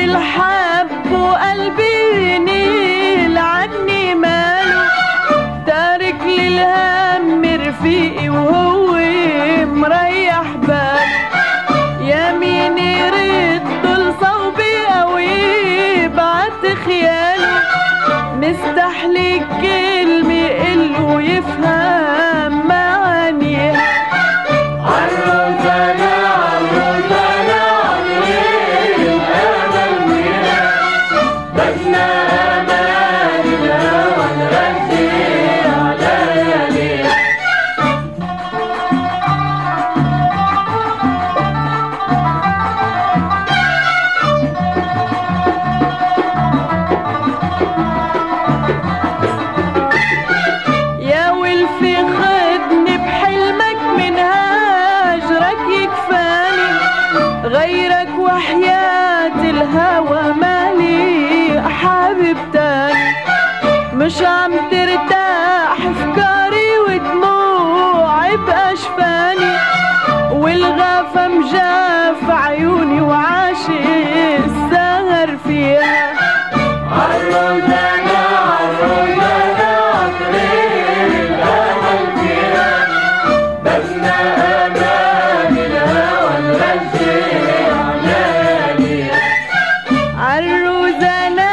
الحب وقلبي ينيل عني ماله، تارك للهم رفيقي وهو مريح باله. يا مين يرد لصوبي او يبعت خياله، مستحلي كلمة يقله يفهم معانيها. عالروزانة عالروزانة عالليل أمل فيها، بدنا أمان الهوى نرجع لياليها. يا ولفي خدني بحلمك من هاجرك يكفاني، غيرك وحياة الهوى مالي حابب تاني. مش عم ترتاح افكاري ودموعي باشفاني، والغافة مجاف عيوني وعاشق السهر فيها. عالروزانة عالروزانة عالليل أمل فيها، بدنا أمان الهوى نرجع لياليها. عالروزانة